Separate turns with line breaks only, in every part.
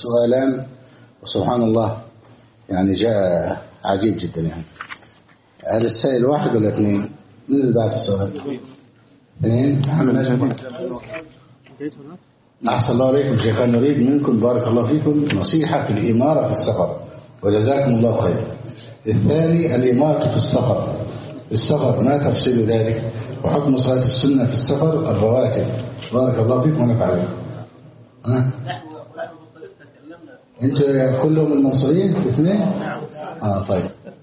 سؤالان وسبحان الله يعني جاء عجيب جدا يعني. هل السائل واحد ولا اثنين؟ من اللي بعد السؤال؟ اثنين. محمد. أحسن الله عليكم شيخنا، نريد منكم بارك الله فيكم نصيحة في الإمارة في السفر وجزاكم الله خير. الثاني الإمارة في السفر. السفر ما تفصيل ذلك وحكم صلاة السنة في السفر الرواتب بارك الله فيكم ونفع بكم. انتوا كلهم المنصرين اثنين؟ طيب.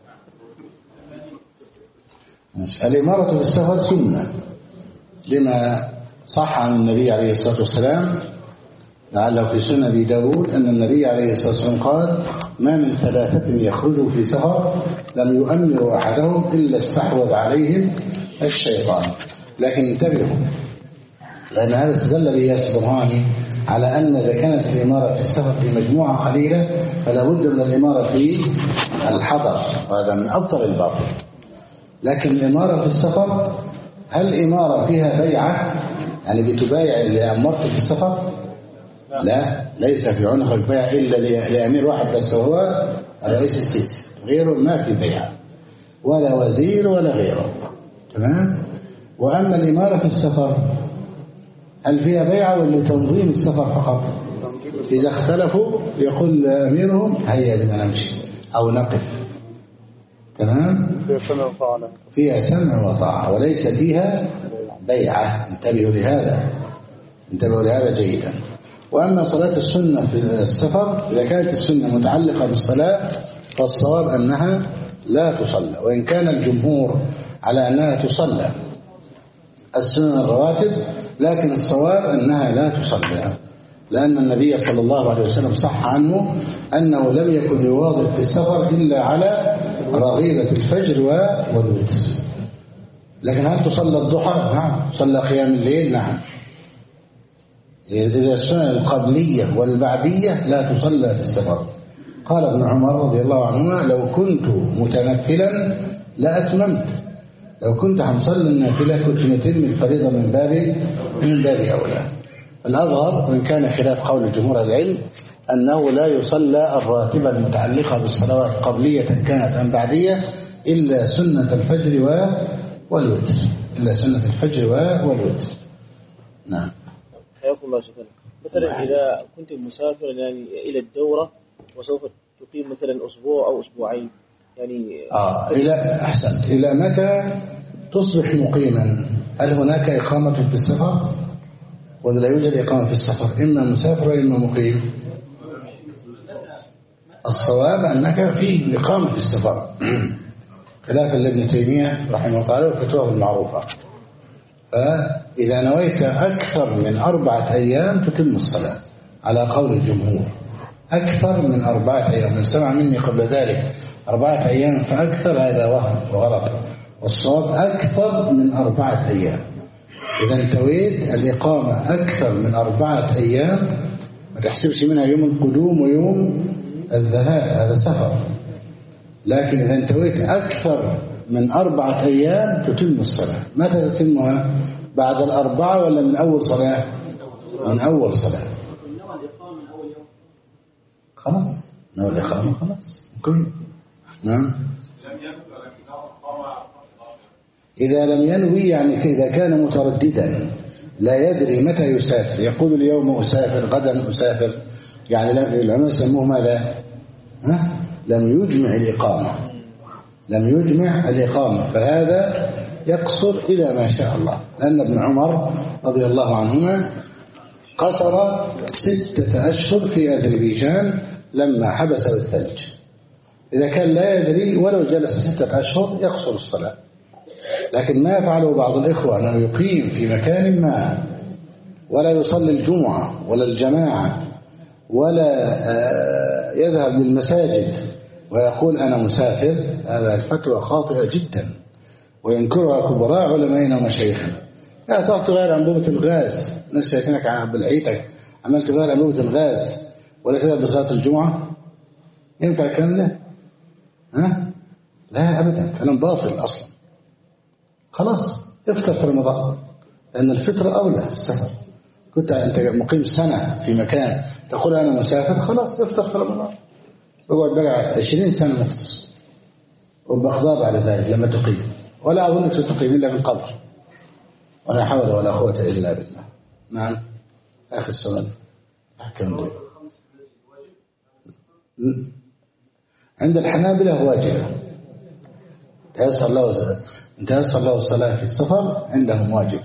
الإمارة في السفر سنة لما صح عن النبي عليه الصلاة والسلام، لعله في سنة أبي داود أن النبي عليه الصلاة والسلام قال: ما من ثلاثة يخرجوا في سفر لم يؤمروا أحدهم إلا استحوذ عليهم الشيطان. لكن انتبهوا، لأن هذا استدل به الصبراني على أن إذا كانت الإمارة في السفر في مجموعة قليلة فلا بد من الإمارة في الحضر، وهذا من أبطل الباطل. لكن الإمارة في السفر، هل الإمارة فيها بيعة يعني بتبايع اللي أمرت في السفر؟ لا، ليس في عنق البيع إلا لأمير واحد بس وهو الرئيس السيسي، غيره ما في بيعة ولا وزير ولا غيره. تمام. وأما الإمارة في السفر هل فيها بيعة ولا تنظيم السفر فقط؟ إذا اختلفوا يقول أميرهم هيا بنا نمشي أو نقف. تمام. فيها سمع وطاعة وليس فيها بيعة. انتبهوا لهذا جيدا. وأما صلاة السنة في السفر، إذا كانت السنة متعلقة بالصلاة فالصواب أنها لا تصلى، وإن كان الجمهور على أنها تصلى السنن الرواتب، لكن الصواب أنها لا تصلى، لأن النبي صلى الله عليه وسلم صح عنه أنه لم يكن يواظب في السفر إلا على رغيبة الفجر والوتر. لكن هل تصلى الضحى؟ نعم. تصلى قيام الليل؟ نعم. إذا السنن القبلية والبعدية لا تصلى في السفر. قال ابن عمر رضي الله عنهما: لو كنت متنفلا لأتممت، لو كنت هنصلي النافلة كنت نتم الفريضة من باب أولى. الأظهر وإن كان خلاف قول جمهور العلم أنه لا يصلى الراتبة المتعلقة بالصلوات قبلية كانت أم بعدية إلا سنة الفجر والوتر، نعم.
حياكم الله شكرا. مثلا إذا كنت مسافرا يعني إلى الدورة وسوف تقيم مثلا أسبوع أو أسبوعين يعني
إلى أحسنت، إلى متى تصبح مقيما؟ هل هناك إقامة في السفر ولا لا يوجد إقامة في السفر؟ إما مسافر وإما مقيم. الصواب أنك في إقامة في السفر خلافا لابن تيمية رحمه الله تعالى وفتواه المعروفة. فإذا نويت أكثر من 4 أيام تتم الصلاة على قول الجمهور. أكثر من 4 أيام، من سمع مني قبل ذلك 4 أيام فأكثر، هذا وهم وغلط، والصواب أكثر من 4 أيام. إذا انتويت الإقامة أكثر من 4 أيام ما تحسبش منها يوم القدوم ويوم الذهاب، هذا سفر. لكن إذا انتويت أكثر من 4 أيام تتم الصلاة. متى تتمها؟ بعد 4 ولا من أول صلاة؟ من أول صلاة. خلاص نوى الإقامة خلاص ممكن. نعم. إذا لم ينوي يعني إذا كان مترددا لا يدري متى يسافر، يقول اليوم أسافر غدا أسافر، يعني العلماء يسموه ماذا؟ لم يجمع الإقامة، فهذا يقصر إلى ما شاء الله. لأن ابن عمر رضي الله عنهما قصر 6 أشهر في أذربيجان لما حبسه الثلج. إذا كان لا يدري ولو جلس 6 أشهر يقصر الصلاة. لكن ما يفعله بعض الإخوة أنه يقيم في مكان ما ولا يصلي الجمعة ولا الجماعة ولا يذهب للمساجد ويقول أنا مسافر، هذا الفتوى خاطئة جدا وينكرها كبراء علمائنا ومشايخنا. لا تعطي غير أنبوبة الغاز، الناس شايفينك عن بالعيتك عملت غير أنبوبة الغاز ولا تذهب لصلاة الجمعة، ينفع الكلام ده؟ لا أبدا، كلام باطل أصلا. خلاص افطر في رمضان لأن الفطر أولى في السفر. كنت أنت مقيم سنة في مكان تقول أنا مسافر، خلاص افطر في رمضان، اقعد بقى 20 سنة مفطر وبأخضاب على ذلك لما تقيم، ولا أظنك ستقيم إلا في القبر، ولا حول ولا قوة إلا بالله. نعم. آخر سؤال أحكم لي. عند الحنابلة واجبة، تيسر له الصلاة في السفر عندهم واجبة.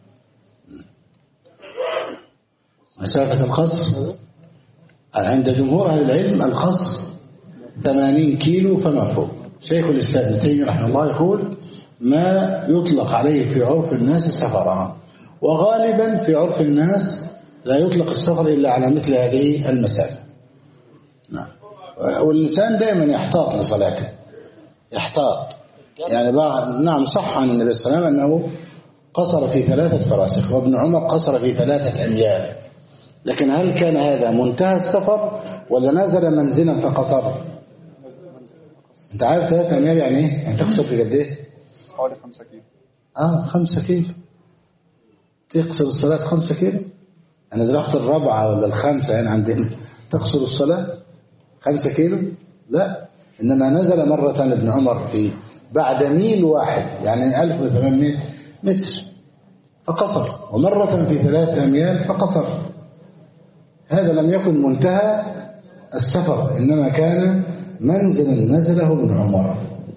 مسافة القصر عند جمهور أهل العلم القصر 80 كيلو فما فوق. شيخ الإسلام ابن تيمية رحمه الله يقول ما يطلق عليه في عرف الناس سفران، وغالبا في عرف الناس لا يطلق السفر إلا على مثل هذه المسافة. نعم. والإنسان دائما يحتاط لصلاته، يحتاط يعني نعم. صح عن النبي صلى الله عليه وسلم أنه قصر في 3 فراسخ، وابن عمر قصر في 3 أميال، لكن هل كان هذا منتهى السفر ولا نزل منزلا فقصر؟ انت عارف 3 أميال يعني ايه؟ يعني تقصر في قد ايه؟
حوالي 5 كيلو.
5 كيلو تقصر الصلاة 5 كيلو. انا إذا رحت 4 ولا 5 يعني عندنا تقصر الصلاة 5 كيلو؟ لا، انما نزل مرة ابن عمر في بعد ميل واحد يعني 1800 متر فقصر، ومرة في 3 أميال فقصر. هذا لم يكن منتهى السفر، إنما كان منزلا نزله ابن عمر.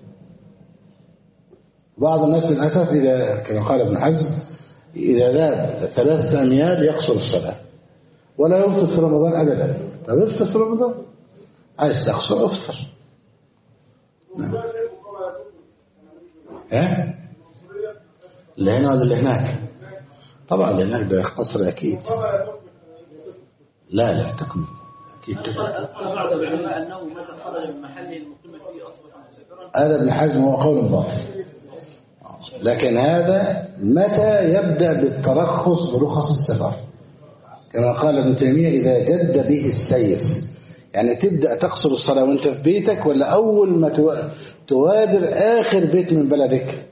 بعض الناس للأسف إذا كما قال ابن حزم إذا ذهب 3 أميال يقصر الصلاة ولا يفطر في رمضان أبدا. طب افطر في رمضان، عايز تقصر افطر. نعم. اللي هنا ولا اللي هناك؟ طبعا اللي هناك ده قصر أكيد. لا تكمل أكيد تكمل. هذا ابن حزم هو قول باطل، لكن هذا متى يبدأ بالترخص برخص السفر كما قال ابن تيمية إذا جد به السير، يعني تبدأ تقصر الصلاة وانت في بيتك ولا أول ما تغادر آخر بيت من بلدك؟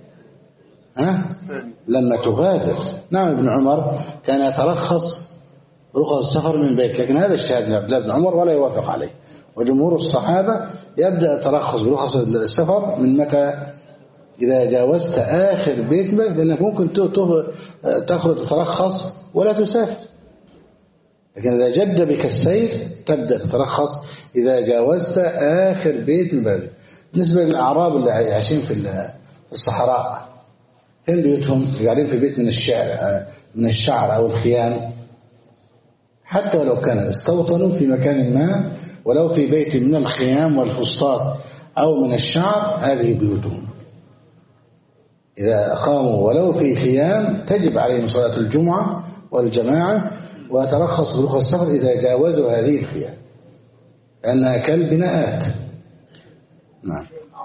لما تغادر. نعم ابن عمر كان يترخص رخص السفر من بيت، لكن هذا الشاهد لا ابن عمر ولا يوافق عليه، وجمهور الصحابة يبدأ الترخص برخص السفر من متى؟ إذا جاوزت آخر بيت ملك، لأنك ممكن تخرج تترخص ولا تسافر، لكن إذا جد بك السير تبدأ تترخص إذا جاوزت آخر بيت من بلدك. بالنسبة للأعراب اللي عايشين في الصحراء فين بيوتهم؟ قاعدين في بيت من الشعر أو الخيام، حتى ولو كان استوطنوا في مكان ما ولو في بيت من الخيام والفسطاط أو من الشعر، هذه بيوتهم. إذا قاموا ولو في خيام تجب عليهم صلاة الجمعة والجماعة، وترخص برخص السفر إذا جاوزوا هذه الخيام لأنها كالبناءات. نعم.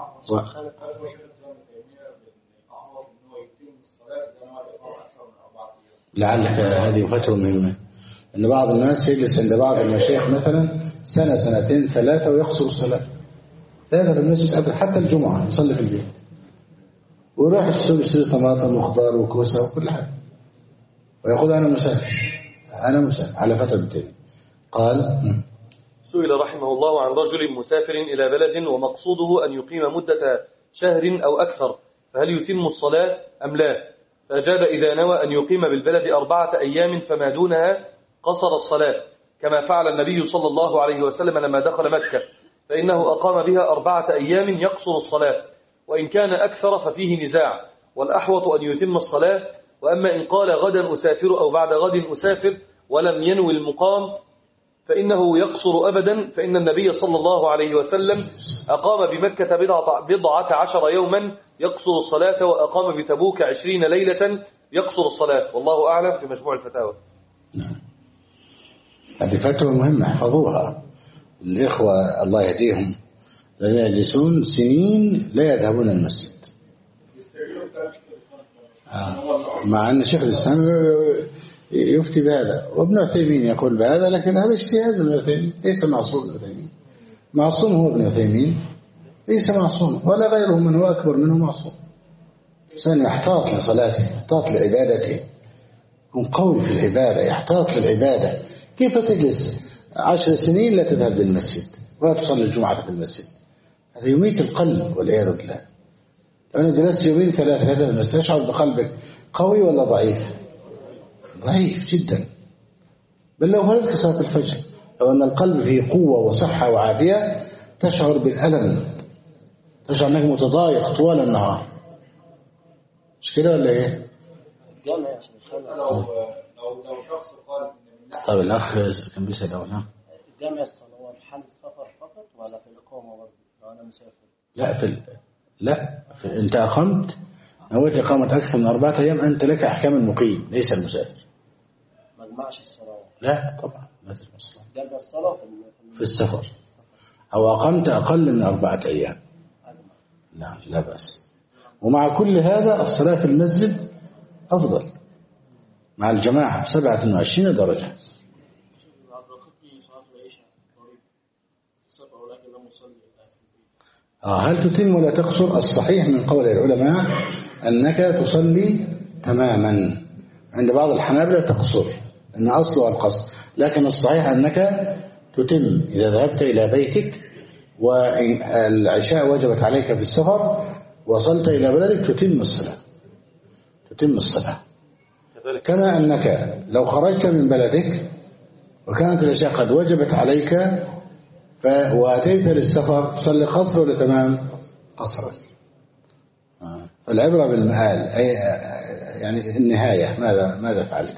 لعلك هذه فتوى مهمة، أن بعض الناس يجلس عند بعض المشايخ مثلا 1 2 3 ويقصر الصلاة، لا يذهب المسجد أبدا حتى الجمعة يصلي في البيت، ويروح يشتري طماطم وخضار وكوسة وكل حاجة، ويقول أنا مسافر على فترة بالتالي. قال
سئل رحمه الله عن رجل مسافر إلى بلد ومقصوده أن يقيم مدة شهر أو أكثر، فهل يتم الصلاة أم لا؟ فأجاب إذا نوى أن يقيم بالبلد 4 أيام فما دونها قصر الصلاة، كما فعل النبي صلى الله عليه وسلم لما دخل مكة، فإنه أقام بها 4 أيام يقصر الصلاة، وإن كان أكثر ففيه نزاع، والأحوط أن يتم الصلاة. وأما إن قال غدا أسافر أو بعد غد أسافر ولم ينوي المقام فإنه يقصر أبدا، فإن النبي صلى الله عليه وسلم أقام بمكة 14 يوما يقصر الصلاة، وأقام بتبوك 20 ليلة يقصر الصلاة، والله أعلم. في مجموع الفتاوى.
هذه فتوى مهمة احفظوها. الإخوة الله يهديهم الذين يجلسون سنين لا يذهبون المسجد، مع أن شيخ الإسلام يفتي بهذا وابن عثيمين يقول بهذا، لكن هذا اجتهاد ابن عثيمين، ليس معصوم ابن عثيمين. معصوم هو ابن عثيمين، ليس معصوم، ولا غيره من هو أكبر منه معصوم. الإنسان يحتاط لصلاته، يحتاط لعبادته، يكون قوي في العبادة، يحتاط للعبادة. كيف تجلس 10 سنين لا تذهب للمسجد ولا تصلي الجمعة في المسجد؟ هذا يميت القلب والعياذ بالله. لو أنا جلست يومين ثلاثة تشعر بقلبك قوي ولا ضعيف؟ ضعيف جدا. بل لو هلك صلاة الفجر، لو أن القلب فيه قوة وصحة وعافية تشعر بالألم، تشعر أنك متضايق طوال النهار. مش كده ولا إيه؟
لو شخص قال
طيب الأخ كان بيسأل أولا
جمع الصلوات حال السفر فقط ولا في الإقامة برضه لو أنا مسافر؟
لا أنت أقمت نويت إقامة أكثر من 4 أيام، أنت لك أحكام المقيم ليس المسافر.
ما جمعش الصلوات؟
لا طبعا لا تجمع الصلاة.
جمع الصلاة
في السفر أو أقمت أقل من 4 أيام. نعم لا بأس. ومع كل هذا الصلاة في المسجد أفضل مع الجماعة 27 درجة. هل تتم ولا تقصر؟ الصحيح من قول العلماء أنك تصلي تماما. عند بعض الحنابلة تقصر، أن أصلها القصر، لكن الصحيح أنك تتم. إذا ذهبت إلى بيتك والعشاء وجبت عليك في السفر وصلت إلى بلدك تتم الصلاة. كما أنك لو خرجت من بلدك وكانت العشاء قد وجبت عليك وأتيت للسفر تصلي قصر ولا تمام؟ قصرا. العبرة بالمآل، أي يعني النهاية ماذا فعلت؟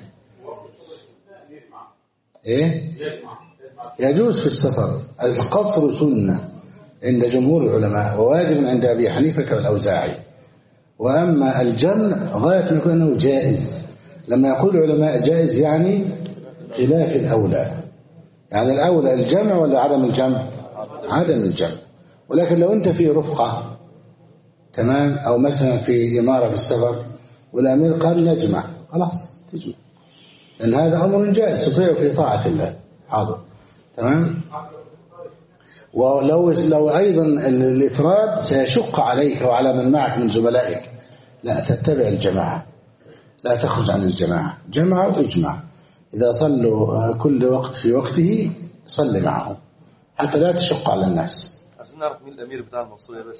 إيه؟ يجوز في السفر القصر سنة عند جمهور العلماء وواجب عند أبي حنيفة والأوزاعي. وأما الجمع غاية ما يكون أنه جائز. لما يقول العلماء جائز يعني خلاف الأولى، يعني الأولى الجمع ولا عدم الجمع؟ عدم الجمع. ولكن لو أنت في رفقة تمام، أو مثلا في إمارة في السفر والأمير قال نجمع، خلاص تجمع، لأن هذا أمر جائز تطيع في طاعة الله. حاضر تمام. ولو أيضا الإفراد سيشق عليك وعلى من معك من زملائك، لا تتبع الجماعة، لا تخرج عن الجماعة. جمع واجمع، إذا صلوا كل وقت في وقته صل معهم حتى لا تشق على الناس.
عشان نعرف مين الأمير بتاع المنصورة يا باشا.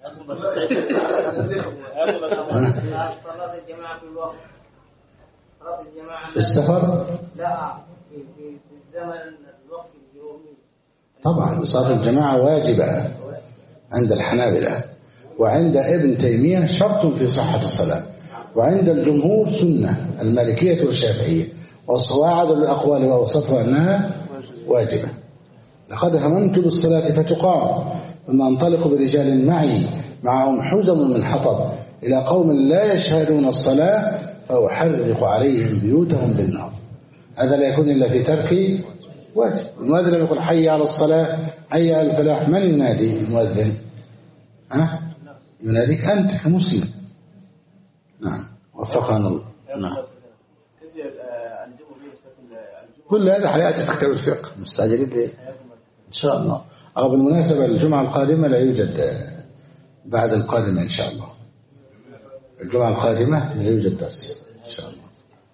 صلاة الجماعة في الوقت، صلاة الجماعة
في السفر
لا في الزمن الوقت اليومي.
طبعا صلاة الجماعة واجبة عند الحنابلة، وعند ابن تيمية شرط في صحة الصلاة، وعند الجمهور سنة المالكية والشافعية، والصواعد للأقوال وأوسطها أنها واجبة. لقد هممت بالصلاة فتقام ثم أنطلق برجال معي معهم حزم من حطب إلى قوم لا يشهدون الصلاة فأحرق عليهم بيوتهم بالنار. هذا لا يكون إلا في ترك واجب. المؤذن لم يقول حي على الصلاة حي على الفلاح، من ينادي المؤذن؟ يناديك أنت كمسلم. نعم وفقنا الله. نعم كل هذا حياتي في كتاب الفقه. مستعجلين ليه؟ إن شاء الله. أو بالمناسبة الجمعة القادمة لا يوجد بعد القادمة إن شاء الله. الجمعة القادمة لا يوجد درس إن شاء الله.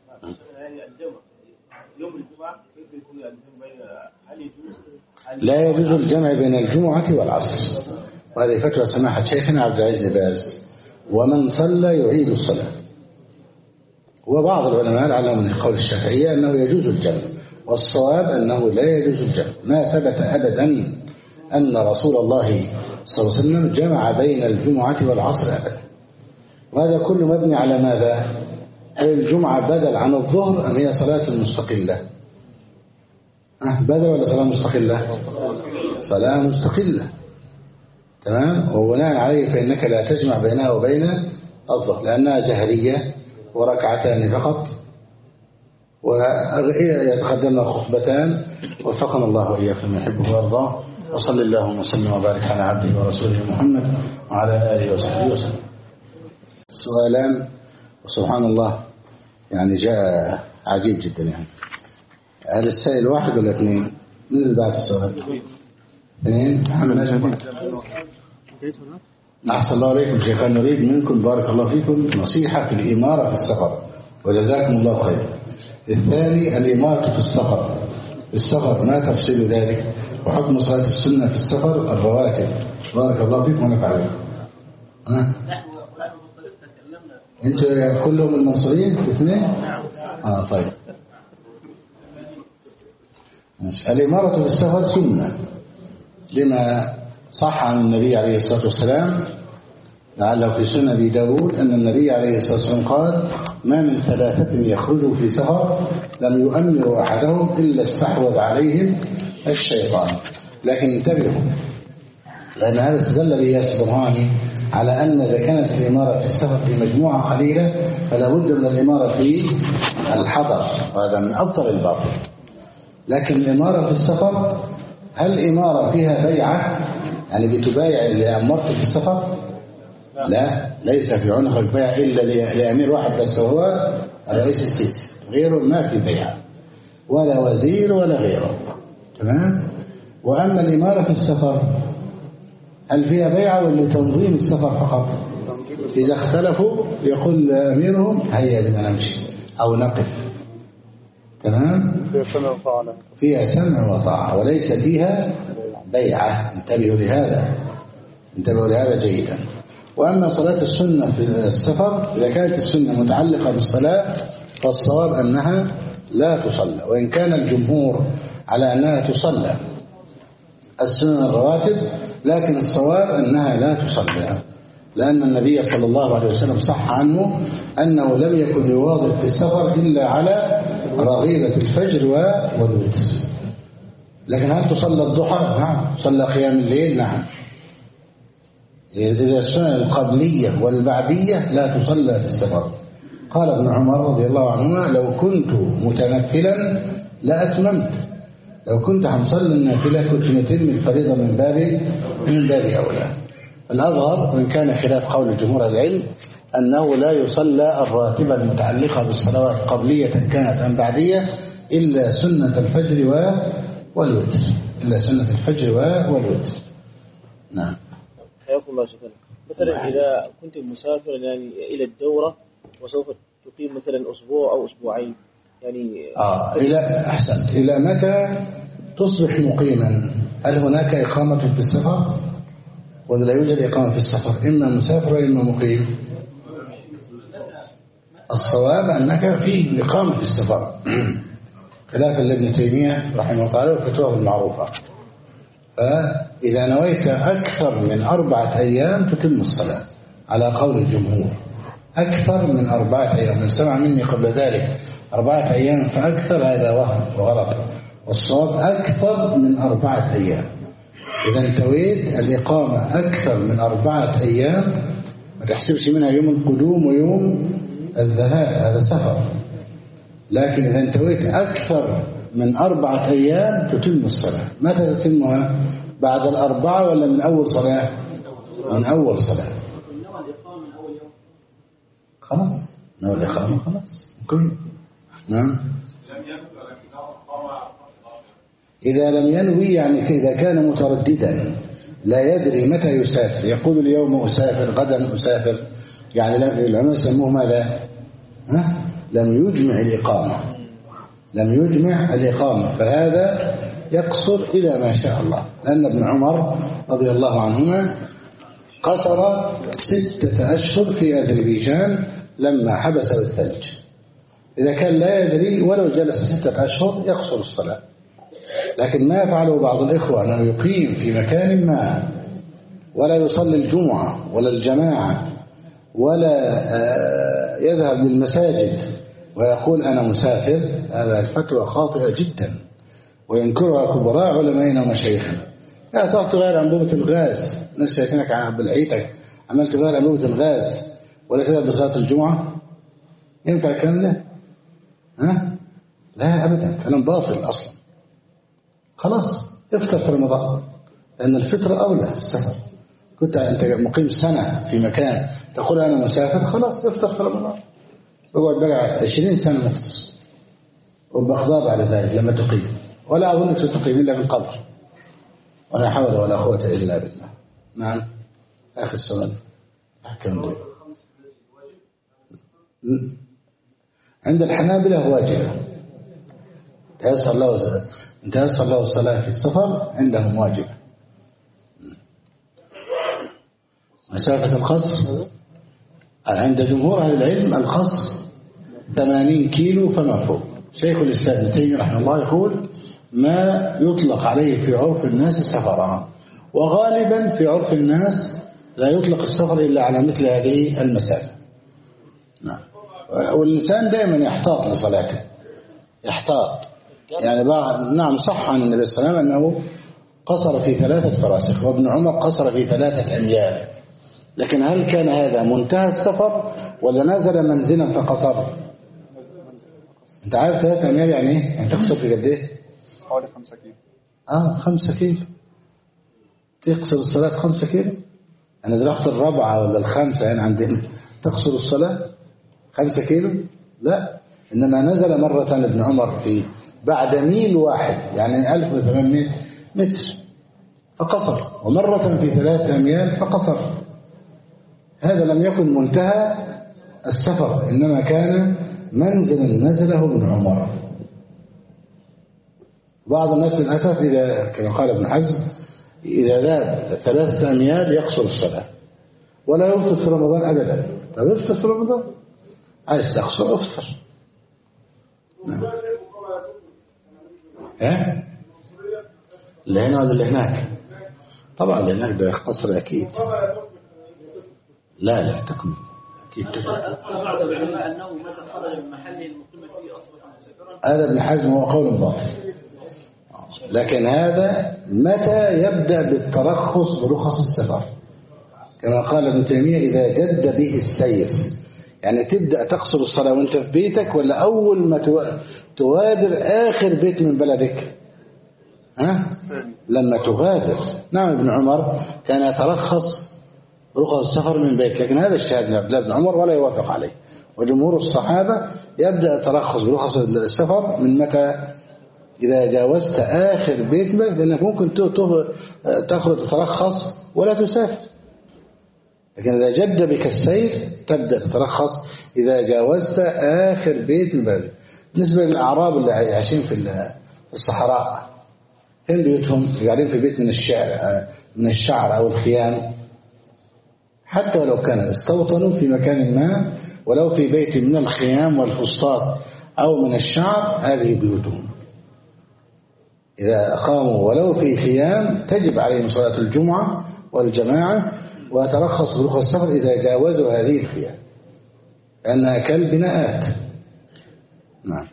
لا يجوز الجمع بين الجمعة والعصر، وهذه فتوى سماحة شيخنا عبد العزيز بن باز. ومن صلى يعيد الصلاة. وبعض العلماء لعلهم من قول الشافعية أنه يجوز الجمع، والصواب أنه لا يجوز الجمع. ما ثبت أبدا أن رسول الله صلى الله عليه وسلم جمع بين الجمعة والعصر أبدا. وهذا كله مبني على ماذا؟ الجمعة بدل عن الظهر أم هي صلاة مستقلة؟ بدل ولا صلاة مستقلة؟ صلاة مستقلة تمام. وبناء عليه فإنك لا تجمع بينها وبين الظهر لأنها جهرية وركعتان فقط، ويتقدمنا خطبتان. وفقنا الله وإياكم يحبه ويرضاه. وصلى الله وسلم وبارك على عبده ورسوله محمد وعلى آله وصحبه وسلم. سؤالان وسبحان الله يعني جاء عجيب جدا. يعني هل السائل واحد ولا اثنين؟ من اللي بعد السؤال؟ اثنين. محمد أحسن الله عليكم شيخان. نريد منكم بارك الله فيكم نصيحة في الإمارة في السفر، وجزاكم الله خير. الثاني الإمارة في السفر. السفر ما تفصيل ذلك، وحكم صلاة السنة في السفر الرواتب. بارك الله فيكم ونفع بكم. انتوا كلهم المنصورين الاثنين؟ طيب. الإمارة في السفر سنة لما صح عن النبي عليه الصلاة والسلام، لعله في سنة أبي داود أن النبي عليه الصلاة والسلام قال: ما من ثلاثة يخرجوا في سفر لم يؤمروا أحدهم إلا استحوذ عليهم الشيطان. لكن انتبهوا، لأن هذا استدل به ياسر برهاني على أن إذا كانت الإمارة في السفر في مجموعة قليلة فلا بد من الإمارة في الحضر، وهذا من أبطل الباطل. لكن الإمارة في السفر، هل الإمارة فيها بيعة؟ يعني بتبايع اللي أمرت في السفر؟ لا، ليس في عنق البيع إلا لأمير واحد بس، هو الرئيس السيسي. غيره ما في بيعة، ولا وزير ولا غيره. تمام. وأما الإمارة في السفر هل فيها بيعة ولا تنظيم السفر فقط؟ إذا اختلفوا يقول أميرهم: هيا بنا نمشي أو نقف. تمام. فيها سمع وطاعة وليس فيها بيعة. انتبهوا لهذا جيدا. وأما صلاة السنة في السفر، إذا كانت السنة متعلقة بالصلاة فالصواب أنها لا تصلى، وإن كان الجمهور على أنها تصلى السنن الرواتب، لكن الصواب أنها لا تصلى، لأن النبي صلى الله عليه وسلم صح عنه أنه لم يكن يواظب في السفر إلا على رغيبة الفجر والوتر. لكن هل تصلى الضحى؟ نعم. تصلى قيام الليل؟ نعم. إذا السنن القبلية والبعدية لا تصلى في السفر. قال ابن عمر رضي الله عنهما: لو كنت متنفلا لأتممت. لو كنت هنصلي النافلة كنت متم الفريضة من باب أولى. الأظهر، وإن كان خلاف قول الجمهور العلم، أنه لا يصلى الراتبة المتعلقة بالصلوات قبلية كانت أم بعدية إلا سنة الفجر والوتر. نعم.
حياكم الله شكرا. مثلا إذا كنت مسافرا يعني إلى الدورة وسوف تقيم مثلا أسبوع أو أسبوعين يعني
أحسنت. إلى متى تصبح مقيما؟ هل هناك إقامة في السفر ولا لا يوجد إقامة في السفر؟ إما مسافر وإما مقيم. الصواب أنك في إقامة في السفر، خلافا لابن تيمية رحمه الله تعالى وفتواه المعروفة. فإذا نويت أكثر من 4 أيام تتم الصلاة على قول الجمهور. أكثر من 4 أيام، من سمع مني قبل ذلك 4 أيام فأكثر، هذا وهم وغلط، والصواب أكثر من 4 أيام. إذا انتويت الإقامة أكثر من 4 أيام ما تحسبش منها يوم القدوم ويوم الذهاب، هذا سفر. لكن إذا انتويت أكثر من 4 أيام تتم الصلاة. متى تتمها؟ بعد 4 ولا من أول صلاة؟ من أول صلاة. خلاص نوى الإقامة خلاص كل. نعم. إذا لم ينوي يعني إذا كان مترددا لا يدري متى يسافر، يقول اليوم أسافر غدا أسافر، يعني العلماء يسموه ماذا؟ لم يجمع الإقامة، فهذا يقصر إلى ما شاء الله. لأن ابن عمر رضي الله عنهما قصر 6 أشهر في أذربيجان لما حبس الثلج. إذا كان لا يدري ولو جلس 6 أشهر يقصر الصلاة. لكن ما يفعله بعض الإخوة أنه يقيم في مكان ما ولا يصلي الجمعة ولا الجماعة ولا يذهب للمساجد ويقول أنا مسافر، هذا الفتوى خاطئة جدا وينكرها كبراء علمائنا ومشايخنا. لا تعطي غير أنبوبة الغاز، الناس شايفينك بالعيتك عملت غير أنبوبة الغاز ولا تذهب بصلاة الجمعة، ينفع الكلام ده؟ لا أبدا، كلام باطل أصلا. خلاص افطر في رمضان، لأن الفطر أولى في السفر. كنت أنت مقيم سنة في مكان تقول أنا مسافر، خلاص افطر في رمضان، اقعد بقى 20 سنة مفطر وبأخضاب على ذلك لما تقيم، ولا أظنك ستقيم إلا بالقدر، ولا حول ولا قوة إلا بالله. نعم. آخر سؤال أحكم عند الحنابلة واجبة، تيسر له الصلاة في السفر عندهم واجب. مسافة القصر عند جمهور أهل العلم القصر 80 كيلو فما فوق. شيخ الإسلام ابن تيمية رحمه الله يقول ما يطلق عليه في عرف الناس سفرا، وغالبا في عرف الناس لا يطلق السفر إلا على مثل هذه المسافة. نعم. والإنسان دائما يحتاط لصلاته، يحتاط يعني نعم. صح عن النبي صلى الله عليه وسلم أنه قصر في 3 فراسخ، وابن عمر قصر في 3 أميال. لكن هل كان هذا منتهى السفر ولا نزل منزلا فقصر؟ انت عارف 3 أميال يعني ايه؟ يعني تقصر في قد ايه؟
حوالي 5 كيلو.
5 كيلو تقصر الصلاة 5 كيلو. انا إذا رحت 4 ولا 5 يعني عندنا تقصر الصلاة 5 كيلو؟ لا، انما نزل مرة ابن عمر في بعد ميل واحد يعني 1800 متر فقصر، ومرة في 3 أميال فقصر. هذا لم يكن منتهى السفر، إنما كان منزلا نزله ابن عمر. بعض الناس للأسف إذا كما قال ابن حزم إذا ذهب 3 أميال يقصر الصلاة ولا يفطر في رمضان أبدا. طب يفطر في رمضان، عايز تقصر افطر. نعم. اللي هنا ولا اللي هناك؟ طبعا اللي هناك ده قصر أكيد. لا تكمل أكيد تكمل. هذا ابن حزم هو قول باطل، لكن هذا متى يبدأ بالترخص برخص السفر كما قال ابن تيمية إذا جد به السير. يعني تبدأ تقصر الصلاة وانت في بيتك ولا أول ما تغادر آخر بيت من بلدك؟ لما تغادر. نعم ابن عمر كان يترخص رخص السفر من بيت، لكن هذا الشاهد لا ابن عمر ولا يوافق عليه. وجمهور الصحابة يبدأ الترخص برخص السفر من متى؟ إذا جاوزت آخر بيت، لأنك ممكن تخرج تترخص ولا تسافر، لكن إذا جد بك السير تبدأ تترخص إذا جاوزت آخر بيت من بلدك. بالنسبة للأعراب اللي عايشين في الصحراء، فين بيوتهم؟ قاعدين في بيت من الشعر أو الخيام، حتى ولو كان استوطنوا في مكان ما ولو في بيت من الخيام والفسطاط أو من الشعر، هذه بيوتهم. إذا أقاموا ولو في خيام تجب عليهم صلاة الجمعة والجماعة، وترخص برخص السفر إذا جاوزوا هذه الخيام لأنها كالبناءات. نعم.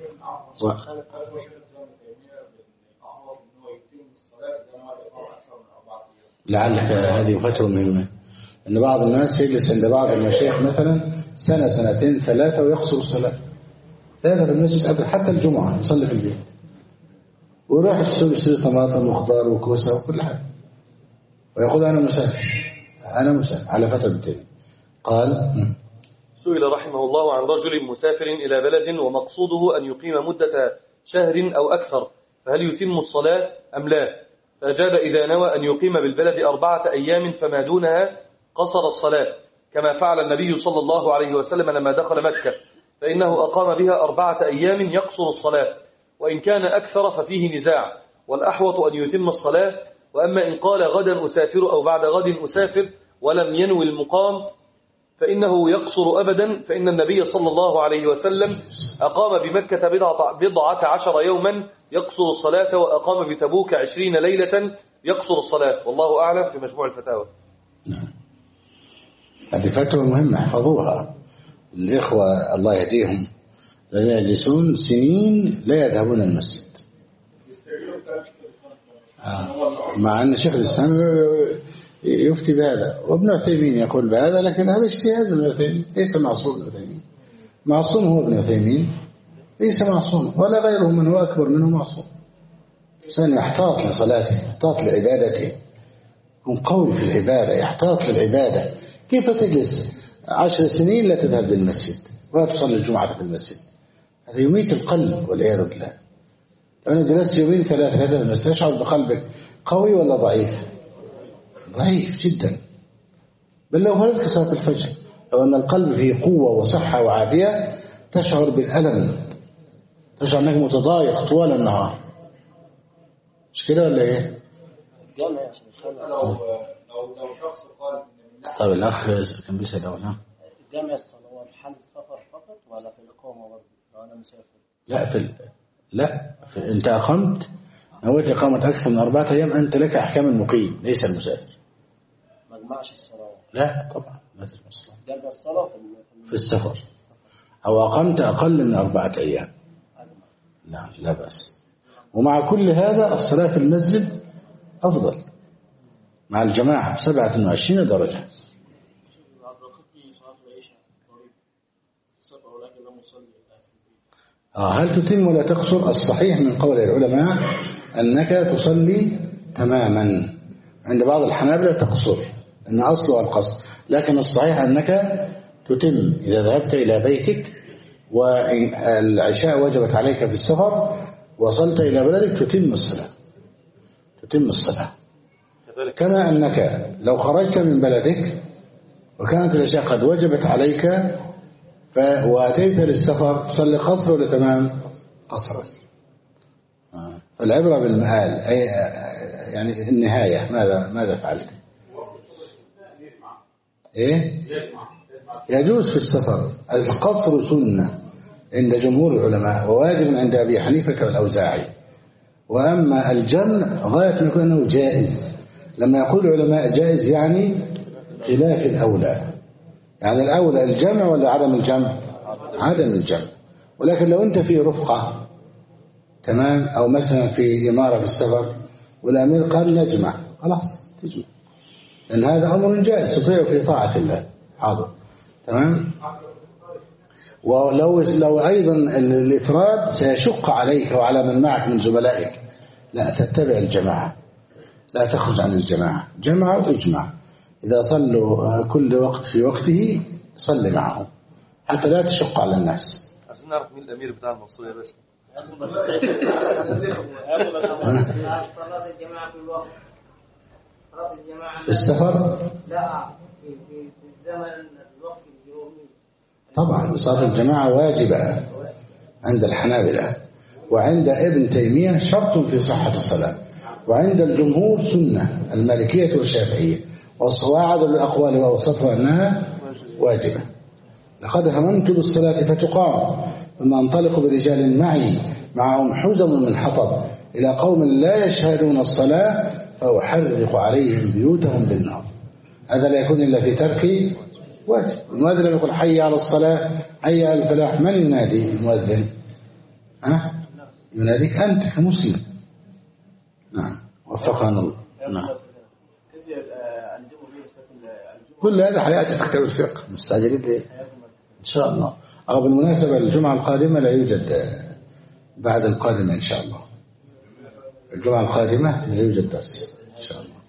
لعلك هذه فترة مهمة، أن بعض الناس يجلس عند بعض المشايخ مثلا 1 2 3 ويقصر الصلاة، لا يذهب المسجد أبدا حتى الجمعة يصلي في البيت، ويروح يشتري طماطم وخضار وكوسة وكل حاجة، ويقول أنا مسافر على فترة بالتالي. قال
سئل رحمه الله عن رجل مسافر إلى بلد ومقصوده أن يقيم مدة شهر أو أكثر، فهل يتم الصلاة أم لا؟ فأجاب إذا نوى أن يقيم بالبلد 4 أيام فما دونها قصر الصلاة، كما فعل النبي صلى الله عليه وسلم لما دخل مكة، فإنه أقام بها 4 أيام يقصر الصلاة، وإن كان أكثر ففيه نزاع، والأحوط أن يتم الصلاة. وأما إن قال غدا أسافر أو بعد غد أسافر ولم ينوي المقام فإنه يقصر أبدا، فإن النبي صلى الله عليه وسلم أقام بمكة 14 يوما يقصر الصلاة، وأقام بتبوك 20 ليلة يقصر الصلاة، والله أعلم في مجموع الفتاوى.
هذه فتوى مهمة احفظوها. الإخوة الله يهديهم الذين يجلسون سنين لا يذهبون المسجد، مع أن شيخ الإسلام يفتي بهذا وابن عثيمين يقول بهذا، لكن هذا اجتهاد ابن عثيمين ليس معصوم. ابن عثيمين معصوم هو ابن عثيمين، ليس معصوم ولا غيره من هو أكبر منه معصوم. الإنسان يحتاط لصلاته، يحتاط لعبادته، يكون قوي في العبادة، يحتاط للعبادة. كيف تجلس 10 سنين لا تذهب للمسجد ولا تصلي الجمعة في المسجد؟ هذا يميت القلب والعياذ بالله. لو أنا جلست 2 3 تشعر بقلبك قوي ولا ضعيف؟ ضعيف جدا. بل لو هلك صلاة الفجر، لو أن القلب فيه قوة وصحة وعافية تشعر بالألم، تشعر أنك متضايق طوال النهار، مش كده ولا إيه؟
الجامع يا شيخ
لو شخص قال
طب الأخ كان بيسأل أولا.
الجامع الصلوات حال السفر فقط ولا في الإقامة برضه لو أنا مسافر؟
لا أنت أقمت، نويت إقامة أكثر من 4 أيام، أنت لك أحكام المقيم ليس المسافر.
ما جمعش الصلاة؟
لا طبعا لا تجمع الصلاة.
جمع الصلاة
في السفر أو أقمت أقل من 4 أيام. نعم لا بأس. ومع كل هذا الصلاة في المسجد أفضل مع الجماعة 27 درجة. هل تتم ولا تقصر؟ الصحيح من قول العلماء أنك تصلي تماما. عند بعض الحنابلة تقصر أن أصلها القصر، لكن الصحيح أنك تتم. إذا ذهبت إلى بيتك والعشاء وجبت عليك في السفر وصلت إلى بلدك تتم الصلاة. كما أنك لو خرجت من بلدك وكانت العشاء قد وجبت عليك وأتيت للسفر تصلي قصر ولا تمام؟ قصرا. العبرة بالمآل، أي يعني النهاية ماذا فعلت؟ إيه؟ يجوز في السفر. القصر سنة عند جمهور العلماء وواجب عند أبي حنيفة والأوزاعي، وأما الجمع غاية ما يكون أنه جائز. لما يقول العلماء جائز يعني خلاف الأولى، يعني الأولى الجمع ولا عدم الجمع؟ عدم الجمع. ولكن لو أنت في رفقة تمام، أو مثلا في إمارة في السفر والأمير قال نجمع، خلاص تجمع، لأن هذا أمر جائز تطيع في طاعة الله. حاضر تمام. ولو أيضا الإفراد سيشق عليك وعلى من معك من زملائك، لا تتبع الجماعة، لا تخرج عن الجماعة. جمع واجمع، إذا صلوا كل وقت في وقته صل معهم حتى لا تشق على الناس.
عشان نعرف مين الأمير بتاع المنصور يا باشا.
صلاة الجماعة في الوقت، صلاة الجماعة
في السفر
لا في الزمن الوقت اليومي.
طبعا صلاة الجماعة واجبة عند الحنابلة، وعند ابن تيمية شرط في صحة الصلاة، وعند الجمهور سنة المالكية والشافعية، والصواعد للأقوال وأوسطها أنها واجبة. لقد هممت بالصلاة فتقام ثم أنطلق برجال معي معهم حزم من حطب إلى قوم لا يشهدون الصلاة فأحرق عليهم بيوتهم بالنار. هذا لا يكون إلا في ترك واجب. المؤذن لم يقول حي على الصلاة حي على الفلاح، من ينادي المؤذن؟ يناديك أنت كمسلم. نعم وفقنا الله. نعم كل هذا حياتي في كتاب الفقه مستعجلين ليه؟ إن شاء الله. بالمناسبة الجمعة القادمة لا يوجد بعد القادمة إن شاء الله. الجمعة القادمة لا يوجد درس إن شاء الله.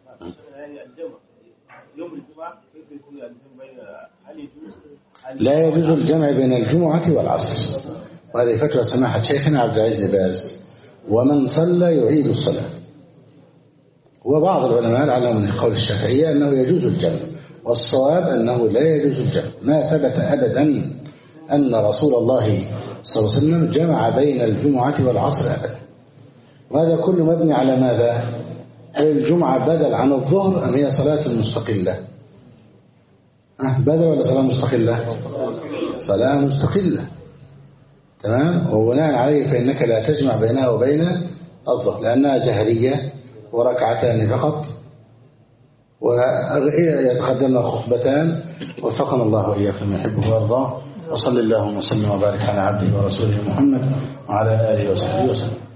لا يجوز الجمع بين الجمعة والعصر، وهذه فتوى سماحة شيخنا عبد العزيز بن باز. ومن صلى يعيد الصلاة. وبعض العلماء على من قول الشافعية أنه يجوز الجمع، والصواب أنه لا يجوز الجمع. ما ثبت أبدا أن رسول الله صلى الله عليه وسلم جمع بين الجمعة والعصر أبدا. وهذا كله مبني على ماذا؟ الجمعة بدل عن الظهر أم هي صلاة مستقلة؟ بدل ولا صلاة مستقلة؟ صلاة مستقلة تمام. وبناء عليه فإنك لا تجمع بينها وبين الظهر لأنها جهرية وركعتان فقط، ويتقدمنا خطبتان. وفقنا الله وإياكم يحبه ويرضاه. وصلى الله وسلم وبارك على عبده ورسوله محمد وعلى آله وصحبه وسلم.